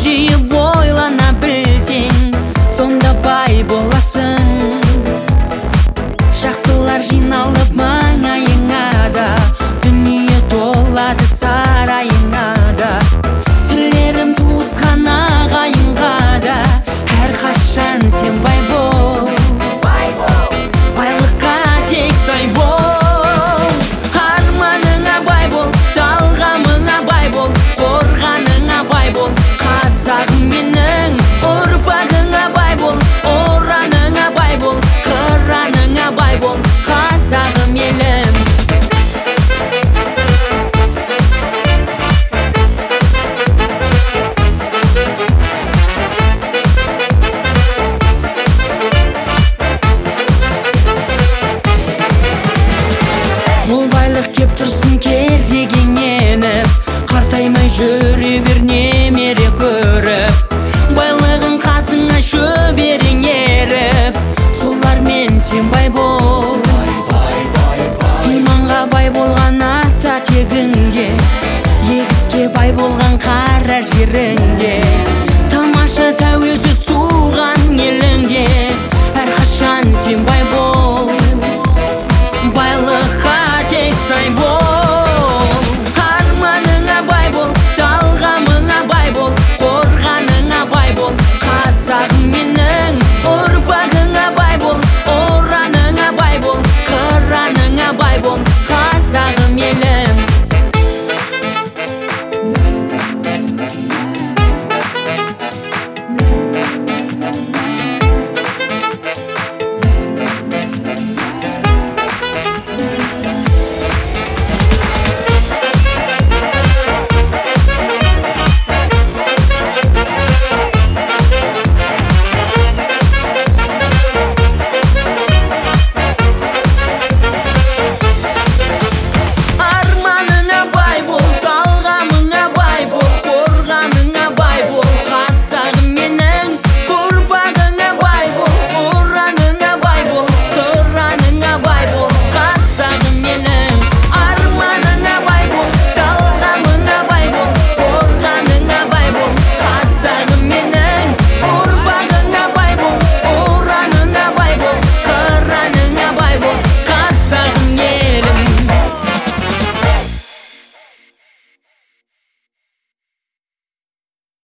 жиып ойлана білсең, сонда бай боласың. Жақсылар жиналып маңайыңа да, дүние толады сарайыңа да. Тілерім туысқан ағайынға да, әрқашан сен бай бол. Байлыққа тек сай бол. Арманыңа бай бол, талғамыңа бай бол, қорғаныңа бай бол. Қазағым менің, ұрпағыңа бай бол, ұраныңа бай бол, қыраныңа бай бол, қазағым елім. Мол байлық кеп тұрсын керегең еніп, қартаймай жүре бер немере көріп. Байлығың қасыңа шөберең еріп, солармен сен бай бол. Иманға бай болған ата тегіңге, егіске бай болған қара жеріңге.